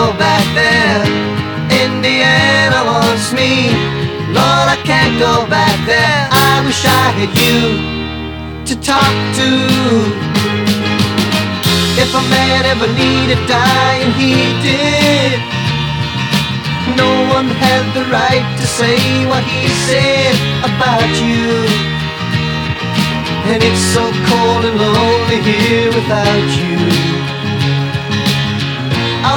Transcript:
go back there. Indiana wants me, Lord, I can't go back there. I wish I had you to talk to. If a man ever needed dying, he did. No one had the right to say what he said about you.